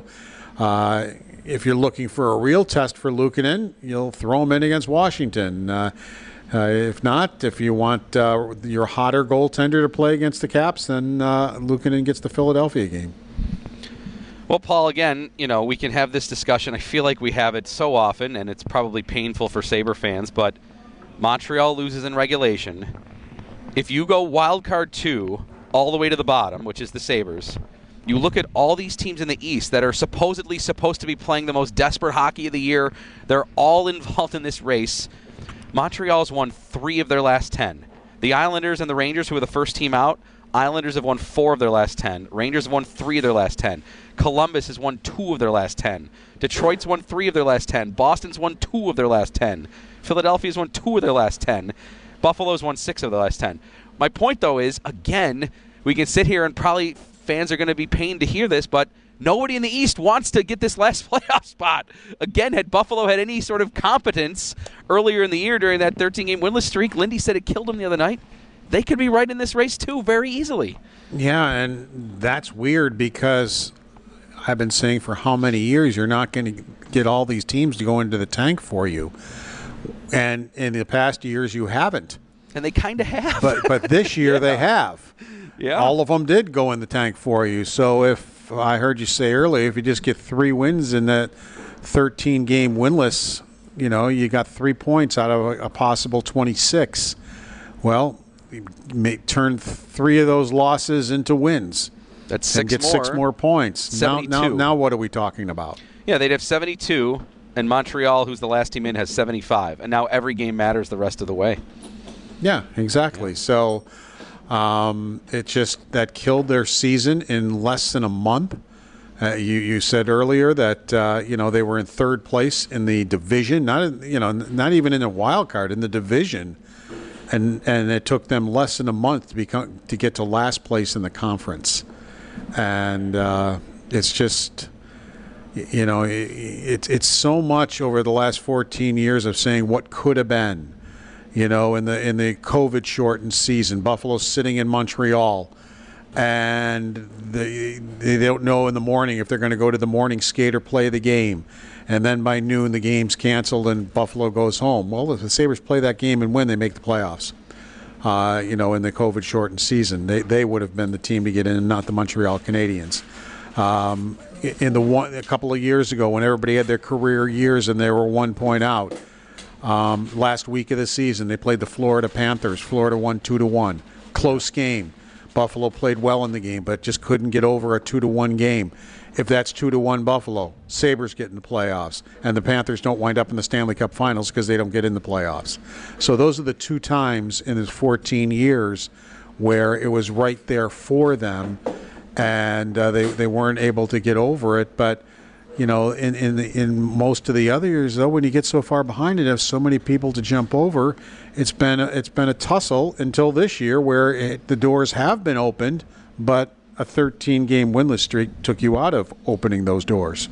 if you're looking for a real test for Luukkonen, you'll throw him in against Washington. If not, if you want your hotter goaltender to play against the Caps, then Luukkonen gets the Philadelphia game. Well, Paul, again, we can have this discussion. I feel like we have it so often, and it's probably painful for Sabre fans, but Montreal loses in regulation. If you go wild card 2 all the way to the bottom, which is the Sabres, you look at all these teams in the East that are supposedly supposed to be playing the most desperate hockey of the year. They're all involved in this race. Montreal's won 3 of their last 10. The Islanders and the Rangers, who were the first team out, Islanders have won 4 of their last 10. Rangers have won 3 of their last 10. Columbus has won 2 of their last 10. Detroit's won 3 of their last 10. Boston's won 2 of their last 10. Philadelphia's won 2 of their last 10. Buffalo's won 6 of the last 10. My point, though, is, again, we can sit here and probably fans are going to be pained to hear this, but nobody in the East wants to get this last playoff spot. Again, had Buffalo had any sort of competence earlier in the year during that 13-game winless streak, Lindy said it killed them the other night, they could be right in this race, too, very easily. Yeah, and that's weird because I've been saying for how many years you're not going to get all these teams to go into the tank for you. And in the past years, you haven't. And they kind of have. But this year they have. Yeah. All of them did go in the tank for you. So if I heard you say earlier, if you just get 3 wins in that 13-game winless, you got 3 points out of a possible 26. Well, you may turn 3 of those losses into wins. That's 6 and get more. 6 more points. 72. Now what are we talking about? Yeah, they'd have 72, and Montreal, who's the last team in, has 75. And now every game matters the rest of the way. Yeah, exactly. Yeah. So it just that killed their season in less than a month. You said earlier that they were in 3rd place in the division, not even in a wild card, in the division, and it took them less than a month to get to last place in the conference, and it's just. It's so much over the last 14 years of saying what could have been. In the COVID shortened season, Buffalo's sitting in Montreal, and they don't know in the morning if they're going to go to the morning skate or play the game, and then by noon the game's canceled and Buffalo goes home. Well, if the Sabres play that game and win, they make the playoffs. In the COVID shortened season, they would have been the team to get in, and not the Montreal Canadiens. A couple of years ago, when everybody had their career years and they were 1 point out. Last week of the season, they played the Florida Panthers. Florida won 2-1. Close game. Buffalo played well in the game, but just couldn't get over a 2-1 game. If that's 2-1 Buffalo, Sabres get in the playoffs, and the Panthers don't wind up in the Stanley Cup Finals because they don't get in the playoffs. So those are the 2 times in his 14 years where it was right there for them, and they weren't able to get over it. But in most of the other years, though, when you get so far behind and have so many people to jump over, it's been a tussle until this year where the doors have been opened, but a 13-game winless streak took you out of opening those doors.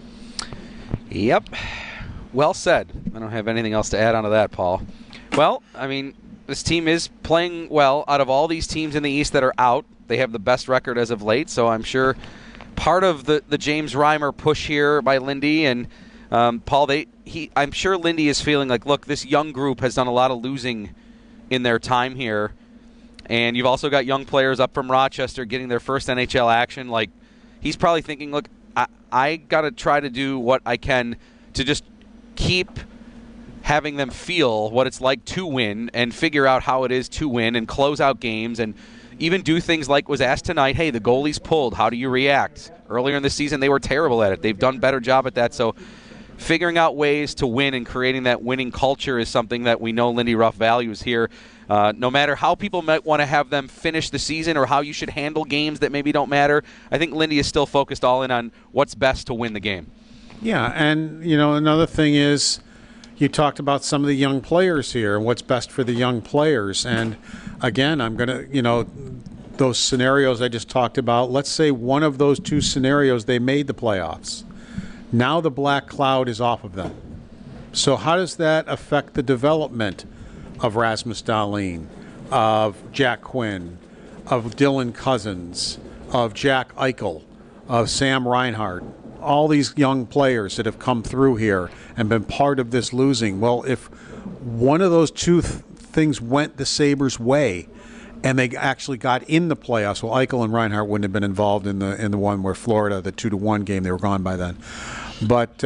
Yep. Well said. I don't have anything else to add on to that, Paul. Well, I mean, this team is playing well. Out of all these teams in the East that are out, they have the best record as of late, so I'm sure part of the James Reimer push here by Lindy and Paul, I'm sure Lindy is feeling like, look, this young group has done a lot of losing in their time here. And you've also got young players up from Rochester getting their first NHL action. Like, he's probably thinking, look, I got to try to do what I can to just keep having them feel what it's like to win and figure out how it is to win and close out games and even do things like was asked tonight. Hey, the goalie's pulled. How do you react? Earlier in the season, they were terrible at it. They've done a better job at that. So figuring out ways to win and creating that winning culture is something that we know Lindy Ruff values here. No matter how people might want to have them finish the season or how you should handle games that maybe don't matter, I think Lindy is still focused all in on what's best to win the game. Yeah, and another thing is you talked about some of the young players here and what's best for the young players. And again, I'm going to, those scenarios I just talked about, let's say one of those 2 scenarios, they made the playoffs. Now the black cloud is off of them. So how does that affect the development of Rasmus Dahlin, of Jack Quinn, of Dylan Cousins, of Jack Eichel, of Sam Reinhart, all these young players that have come through here and been part of this losing? Well, if one of those 2 things went the Sabres' way and they actually got in the playoffs, well, Eichel and Reinhart wouldn't have been involved in the one where Florida, the 2-1 game, they were gone by then. But,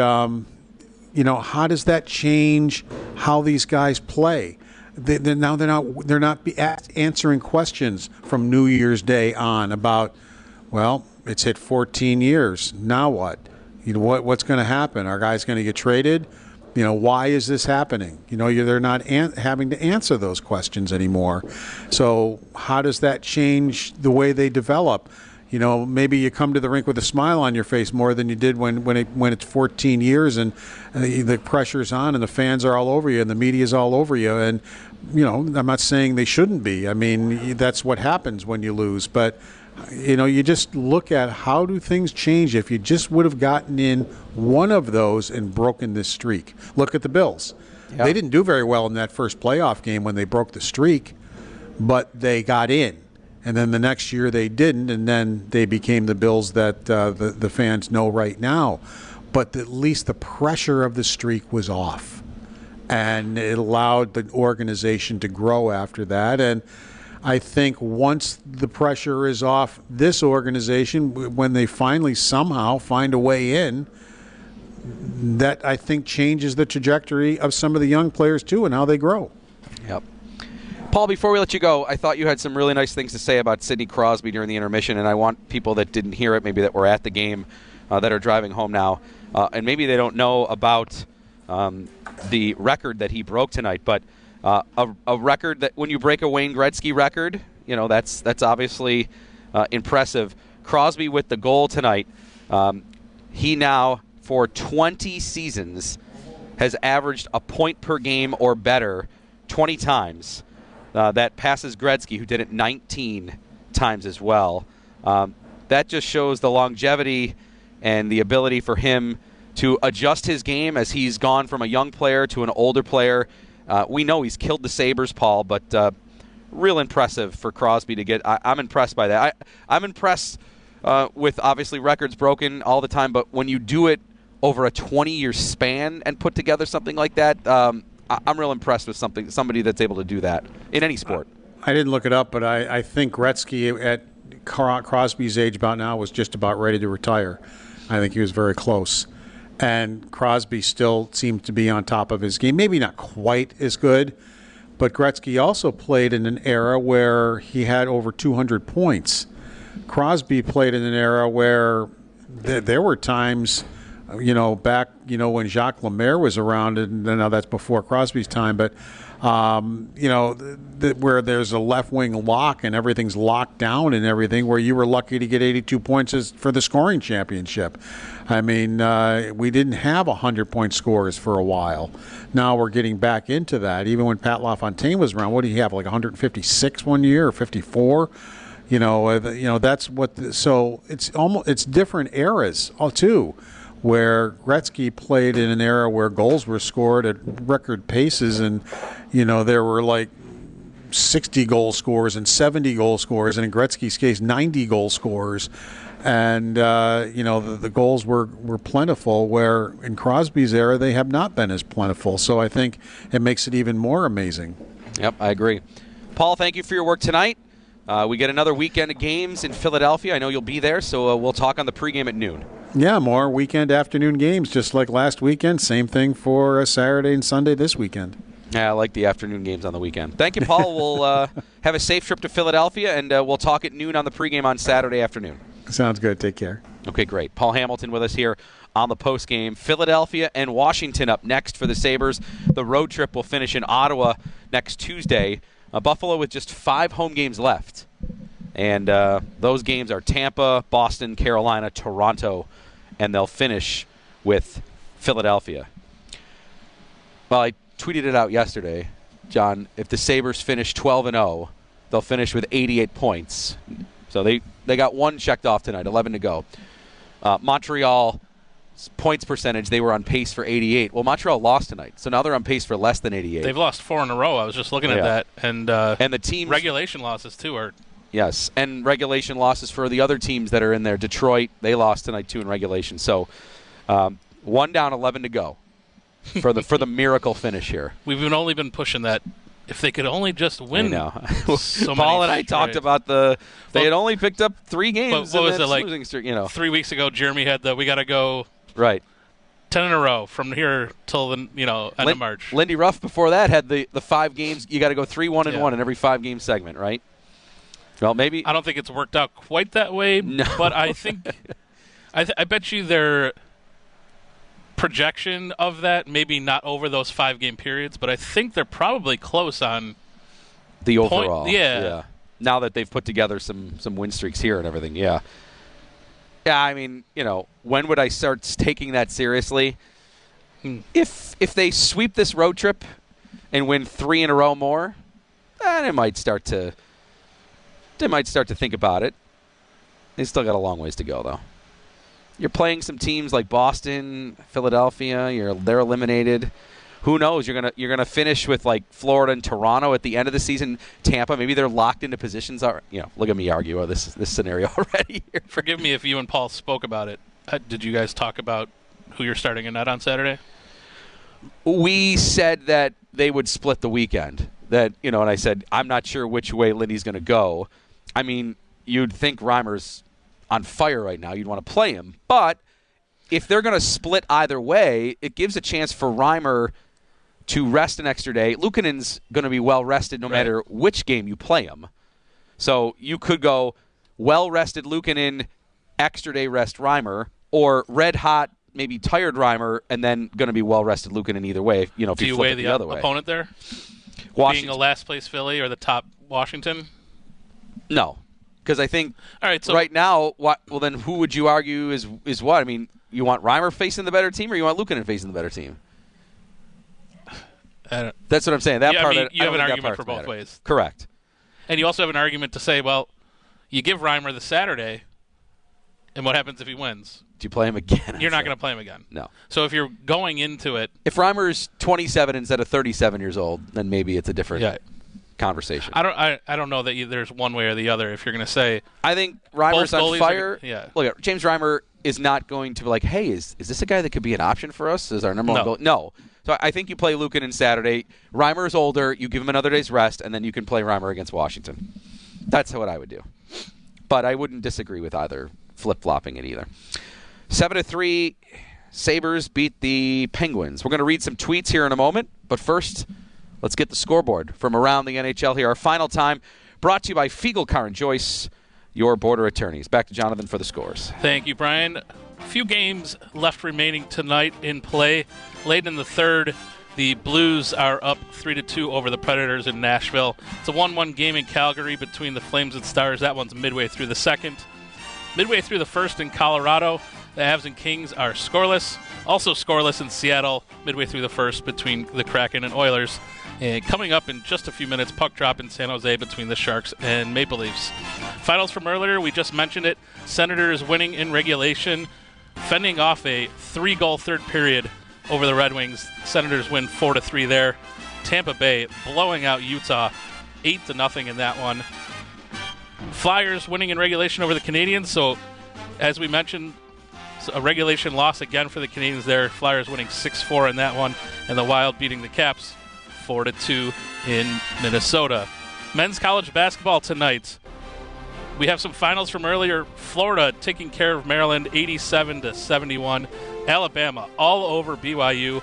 how does that change how these guys play? They're not answering questions from New Year's Day on about, well, it's hit 14 years. Now what? What's going to happen? Are guys going to get traded? Why is this happening? They're not having to answer those questions anymore. So how does that change the way they develop? Maybe you come to the rink with a smile on your face more than you did when it's 14 years and the pressure's on and the fans are all over you and the media's all over you. And, I'm not saying they shouldn't be. I mean, that's what happens when you lose. But, you just look at how do things change if you just would have gotten in one of those and broken this streak. Look at the Bills. Yep. They didn't do very well in that first playoff game when they broke the streak, but they got in. And then the next year they didn't, and then they became the Bills that the fans know right now. But at least the pressure of the streak was off, and it allowed the organization to grow after that. And I think once the pressure is off this organization, when they finally somehow find a way in, that I think changes the trajectory of some of the young players too and how they grow. Yep. Paul, before we let you go, I thought you had some really nice things to say about Sidney Crosby during the intermission, and I want people that didn't hear it, maybe that were at the game, that are driving home now, and maybe they don't know about the record that he broke tonight, but a record that when you break a Wayne Gretzky record, that's obviously impressive. Crosby with the goal tonight, he now, for 20 seasons, has averaged a point per game or better 20 times. That passes Gretzky, who did it 19 times as well. That just shows the longevity and the ability for him to adjust his game as he's gone from a young player to an older player. We know he's killed the Sabres, Paul, but real impressive for Crosby to get. I'm impressed by that. I'm impressed with, obviously, records broken all the time, but when you do it over a 20-year span and put together something like that, I'm real impressed with somebody that's able to do that in any sport. I didn't look it up, but I think Gretzky at Crosby's age about now was just about ready to retire. I think he was very close. And Crosby still seemed to be on top of his game. Maybe not quite as good, but Gretzky also played in an era where he had over 200 points. Crosby played in an era where there were times, back, when Jacques Lemaire was around, and now that's before Crosby's time, but, where there's a left wing lock and everything's locked down and everything, where you were lucky to get 82 points for the scoring championship. I mean, we didn't have 100-point scorers for a while. Now we're getting back into that. Even when Pat LaFontaine was around, what do you have, like 156 one year or 54? That's what. So it's different eras too, where Gretzky played in an era where goals were scored at record paces, and there were like 60 goal scorers and 70 goal scorers, and in Gretzky's case, 90 goal scorers, and the goals were plentiful. Where in Crosby's era, they have not been as plentiful. So I think it makes it even more amazing. Yep, I agree. Paul, thank you for your work tonight. We get another weekend of games in Philadelphia. I know you'll be there, so we'll talk on the pregame at noon. Yeah, more weekend afternoon games, just like last weekend. Same thing for Saturday and Sunday this weekend. Yeah, I like the afternoon games on the weekend. Thank you, Paul. We'll have a safe trip to Philadelphia, and we'll talk at noon on the pregame on Saturday afternoon. Sounds good. Take care. Okay, great. Paul Hamilton with us here on the postgame. Philadelphia and Washington up next for the Sabres. The road trip will finish in Ottawa next Tuesday. Buffalo with just 5 home games left. And those games are Tampa, Boston, Carolina, Toronto, and they'll finish with Philadelphia. Well, I tweeted it out yesterday, John. If the Sabres finish 12-0, they'll finish with 88 points. So they got one checked off tonight, 11 to go. Montreal points percentage, they were on pace for 88. Well, Montreal lost tonight, so now they're on pace for less than 88. They've lost 4 in a row. I was just looking at that. And the team's regulation losses, too, are... Yes, and regulation losses for the other teams that are in there. Detroit, they lost tonight, too, in regulation. So 1 down, 11 to go for the miracle finish here. We've only been pushing that. If they could only just win. I know. Paul and I talked about they had only picked up 3 games. What was it, like losing streak, 3 weeks ago, Jeremy had we got to go... Right. 10 in a row from here till the end of March. Lindy Ruff before that had the 5 games. You got to go 3-1-1 in every 5-game segment, right? Well, maybe I don't think it's worked out quite that way. No. But I think I bet you their projection of that maybe not over those 5-game periods, but I think they're probably close on the overall. Yeah. Now that they've put together some win streaks here and everything, yeah. Yeah, I mean, when would I start taking that seriously? If they sweep this road trip and win 3 in a row more, then they might start to think about it. They still got a long ways to go, though. You're playing some teams like Boston, Philadelphia. They're eliminated. Who knows? You're gonna finish with like Florida and Toronto at the end of the season. Tampa, maybe they're locked into positions. Look at me argue this scenario already. Here. Forgive me if you and Paul spoke about it. Did you guys talk about who you're starting in net on Saturday? We said that they would split the weekend. And I said I'm not sure which way Lindy's going to go. I mean, you'd think Reimer's on fire right now. You'd want to play him, but if they're going to split either way, it gives a chance for Reimer to rest an extra day. Luukkonen's going to be well-rested no matter which game you play him. So you could go well-rested Luukkonen, extra day rest Reimer, or red-hot, maybe tired Reimer, and then going to be well-rested Luukkonen either way. If Do you flip weigh it the other way. opponent there? Washington. Being a last-place Philly or the top Washington? No, because I think all right, so right now, then who would you argue is what? I mean, you want Reimer facing the better team, or you want Luukkonen facing the better team? That's what I'm saying. That part, you have an argument for both ways. Correct. And you also have an argument to say, well, you give Reimer the Saturday, and what happens if he wins? Do you play him again? You're not going to play him again. No. So if you're going into it... If Reimer's 27 instead of 37 years old, then maybe it's a different conversation. I don't know that there's one way or the other. If you're going to say... I think Reimer's on fire. Yeah. Look, James Reimer is not going to be like, hey, is this a guy that could be an option for us as our number one goal? No. So I think you play Luukkonen Saturday. Reimer is older. You give him another day's rest, and then you can play Reimer against Washington. That's what I would do. But I wouldn't disagree with either flip-flopping it either. 7-3, Sabres beat the Penguins. We're going to read some tweets here in a moment, but first, let's get the scoreboard from around the NHL here. Our final time brought to you by Fiegel Car and Joyce, your border attorneys. Back to Jonathan for the scores. Thank you, Brian. A few games left remaining tonight in play. Late in the third, the Blues are up 3-2 over the Predators in Nashville. It's a 1-1 game in Calgary between the Flames and Stars. That one's midway through the second. Midway through the first in Colorado, the Avs and Kings are scoreless. Also scoreless in Seattle, midway through the first between the Kraken and Oilers. And coming up in just a few minutes, puck drop in San Jose between the Sharks and Maple Leafs. Finals from earlier, we just mentioned it. Senators winning in regulation, fending off a 3-goal third period over the Red Wings. Senators win 4-3 there. Tampa Bay blowing out Utah 8-0 in that one. Flyers winning in regulation over the Canadiens. So, as we mentioned, a regulation loss again for the Canadiens there. Flyers winning 6-4 in that one. And the Wild beating the Caps 4-2 in Minnesota. Men's college basketball tonight. We have some finals from earlier. Florida taking care of Maryland 87-71. Alabama all over BYU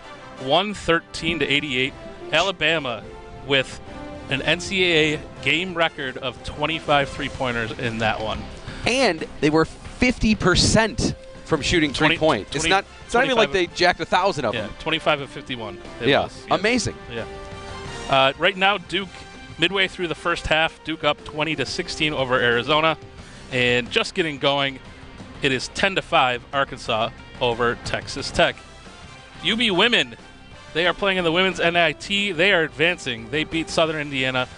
113-88. Alabama with an NCAA game record of 25 three-pointers in that one. And they were 50% from shooting three-point. It's not even like they jacked 1,000 of them. 25 of 51. Amazing. Yeah. Right now, Duke, midway through the first half, Duke up 20-16 over Arizona. And just getting going, it is 10-5 Arkansas over Texas Tech. UB women, they are playing in the women's NIT. They are advancing. They beat Southern Indiana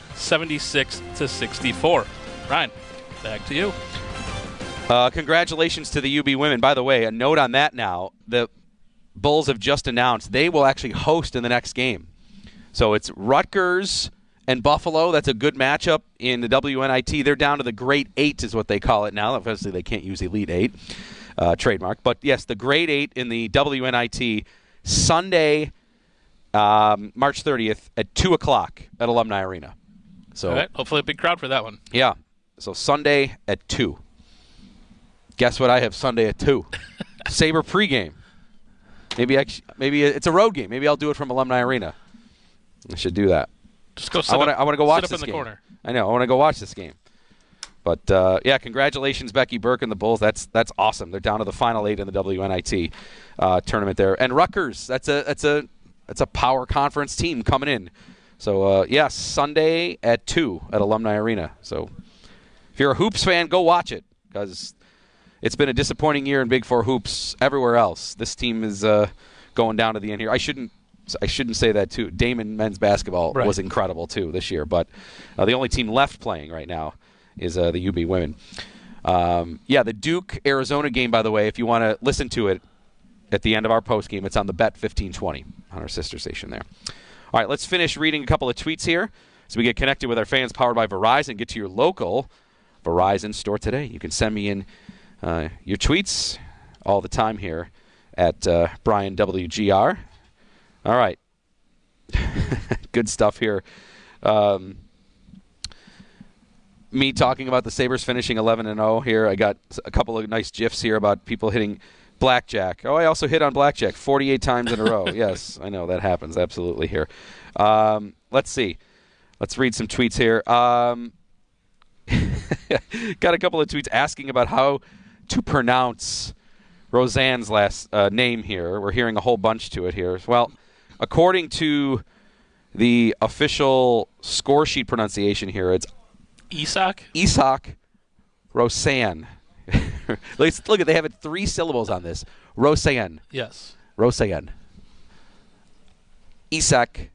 76-64. Ryan, back to you. Congratulations to the UB women. By the way, a note on that now. The Bulls have just announced they will actually host in the next game. So it's Rutgers and Buffalo. That's a good matchup in the WNIT. They're down to the Great 8 is what they call it now. Obviously, they can't use Elite 8 trademark. But, yes, the Great 8 in the WNIT Sunday, March 30th at 2 o'clock at Alumni Arena. So right. Hopefully a big crowd for that one. Yeah. So Sunday at 2. Guess what I have Sunday at 2? Sabre pregame. Maybe it's a road game. Maybe I'll do it from Alumni Arena. I should do that. Just go I want to go watch this this in the game. Corner. I know. I want to go watch this game. But, congratulations, Becky Burke and the Bulls. That's awesome. They're down to the final 8 in the WNIT tournament there. And Rutgers, that's a power conference team coming in. So, Sunday at 2 at Alumni Arena. So, if you're a Hoops fan, go watch it because it's been a disappointing year in Big Four hoops everywhere else. This team is going down to the end here. I shouldn't say that too. Damon men's basketball was incredible too this year, but the only team left playing right now is the UB women. The Duke Arizona game, by the way, if you want to listen to it at the end of our post game, it's on the Bet 1520 on our sister station there. All right, let's finish reading a couple of tweets here so we get connected with our fans powered by Verizon. Get to your local Verizon store today. You can send me in your tweets all the time here at Brian WGR. All right. Good stuff here. Me talking about the Sabres finishing 11-0 here. I got a couple of nice GIFs here about people hitting blackjack. Oh, I also hit on blackjack 48 times in a row. Yes, I know that happens absolutely here. Let's see. Let's read some tweets here. Got a couple of tweets asking about how to pronounce Roseanne's last name here. We're hearing a whole bunch to it here. Well, according to the official score sheet pronunciation here, it's Isak Rosanne. Look at, they have it 3 syllables on this. Rosanne. Yes. Rosanne. Isaac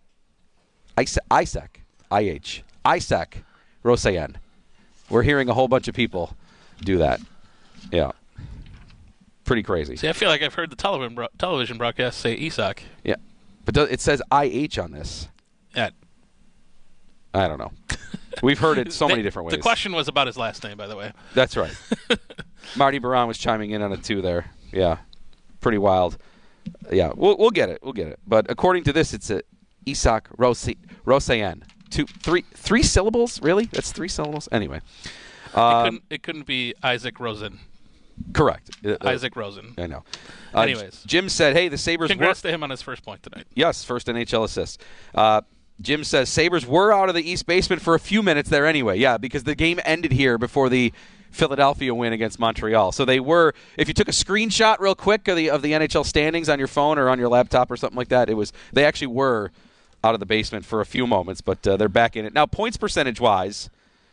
Rosanne. We're hearing a whole bunch of people do that. Yeah. Pretty crazy. See, I feel like I've heard the television broadcast say Isak. Yeah. But it says IH on this. Yeah. I don't know. We've heard it so many different ways. The question was about his last name, by the way. That's right. Marty Baran was chiming in on it, too, there. Yeah. Pretty wild. Yeah. We'll get it. We'll get it. But according to this, it's a Isak Rosanne. 3 syllables? Really? That's 3 syllables? Anyway. It couldn't be Isaac Rosen. Correct. Isaac Rosen. I know. Anyways. Jim said, hey, the Sabres Congrats to him on his first point tonight. Yes, first NHL assist. Jim says Sabres were out of the East basement for a few minutes there anyway. Yeah, because the game ended here before the Philadelphia win against Montreal. So they were, if you took a screenshot real quick of the NHL standings on your phone or on your laptop or something like that, they actually were out of the basement for a few moments, but they're back in it. Now, points percentage-wise,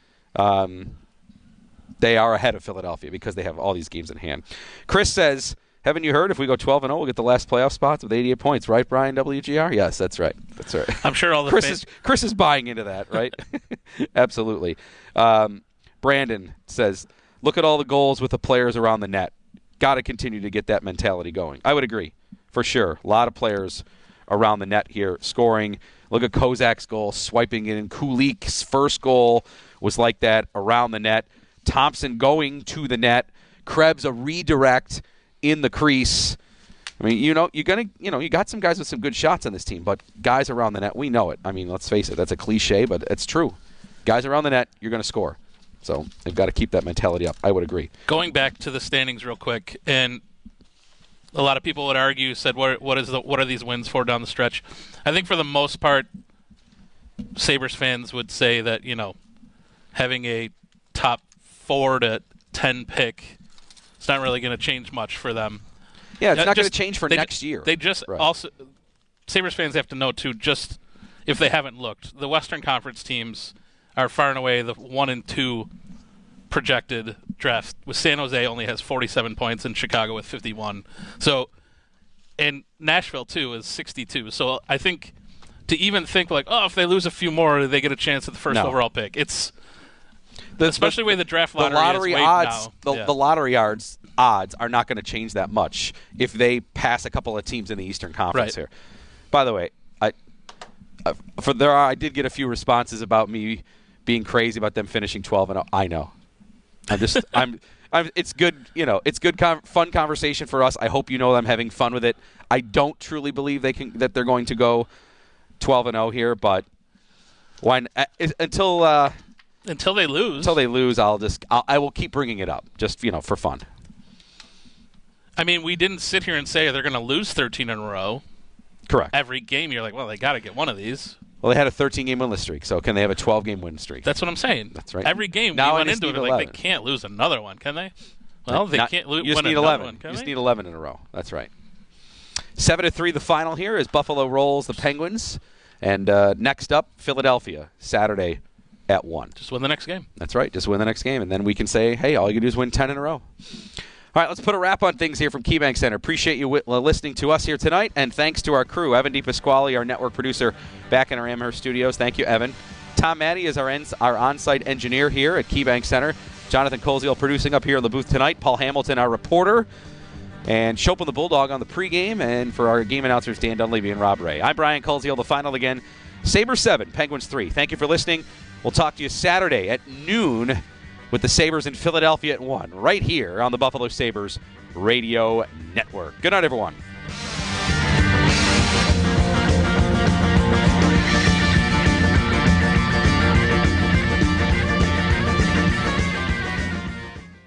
they are ahead of Philadelphia because they have all these games in hand. Chris says, haven't you heard if we go 12-0, we'll get the last playoff spots with 88 points, right, Brian WGR? Yes, that's right. That's right. I'm sure all the Chris is buying into that, right? Absolutely. Brandon says, look at all the goals with the players around the net. Got to continue to get that mentality going. I would agree, for sure. A lot of players around the net here scoring. Look at Kozak's goal, swiping it in. Kulik's first goal was like that, around the net. Thompson going to the net. Krebs a redirect in the crease. I mean, you got some guys with some good shots on this team, but guys around the net, we know it. I mean, let's face it, that's a cliche, but it's true. Guys around the net, you're going to score. So they've got to keep that mentality up. I would agree. Going back to the standings real quick, and a lot of people would argue, said, what are these wins for down the stretch? I think for the most part, Sabres fans would say that, having a top 4 to 10 pick, it's not really going to change much for them. Yeah, it's not going to change for next year. They just also, Sabres fans have to know too, just if they haven't looked, the Western Conference teams are far and away the 1 and 2 projected draft. With San Jose only has 47 points and Chicago with 51. So, and Nashville too is 62. So I think to even think like, if they lose a few more, they get a chance at the first overall pick. It's especially the way the draft lottery is odds. Now. The lottery odds are not going to change that much if they pass a couple of teams in the Eastern Conference here. By the way, I did get a few responses about me being crazy about them finishing 12-0. I know. It's good. It's good, fun conversation for us. I hope I'm having fun with it. I don't truly believe that they're going to go 12-0 here, but until they lose. Until they lose, I will keep bringing it up just for fun. I mean, we didn't sit here and say they're going to lose 13 in a row. Correct. Every game, you're like, well, they got to get one of these. Well, they had a 13-game winless streak, so can they have a 12-game win streak? That's what I'm saying. That's right. Every game now we went into it like they can't lose another one, can they? Well, they can't win another 11. one, can You just they? need 11 in a row. That's right. 7-3 the final here as Buffalo rolls the Penguins. And next up, Philadelphia, Saturday at 1. Just win the next game. That's right. Just win the next game. And then we can say, hey, all you can do is win 10 in a row. All right, let's put a wrap on things here from KeyBank Center. Appreciate you listening to us here tonight, and thanks to our crew, Evan DePasquale, our network producer, back in our Amherst studios. Thank you, Evan. Tom Maddie is our on-site engineer here at KeyBank Center. Jonathan Koziel producing up here in the booth tonight. Paul Hamilton, our reporter. And Chopin the Bulldog on the pregame. And for our game announcers, Dan Dunleavy and Rob Ray. I'm Brian Koziel. The final again, Sabres 7, Penguins 3. Thank you for listening. We'll talk to you Saturday at noon with the Sabres in Philadelphia at 1, right here on the Buffalo Sabres Radio Network. Good night, everyone.